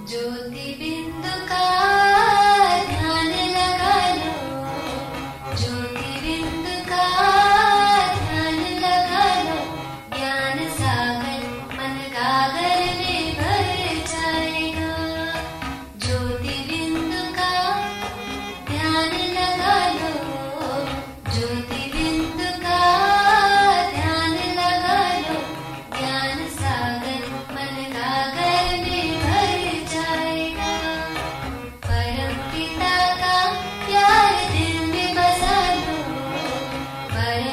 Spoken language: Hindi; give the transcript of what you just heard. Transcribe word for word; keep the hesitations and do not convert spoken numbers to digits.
ज्योति बिंदु का ध्यान लगा लो, ज्योति बिंदु का ध्यान लगा लो, ज्ञान सागर मन गागर में भर जाएगा। ज्योति बिंदु का ध्यान लगा लो, ज्योति बिंदु का ध्यान लगा लो, ज्ञान सागर मन गागर में भर जाएगा। परम पिता का प्यार दिल में बसा लो, परम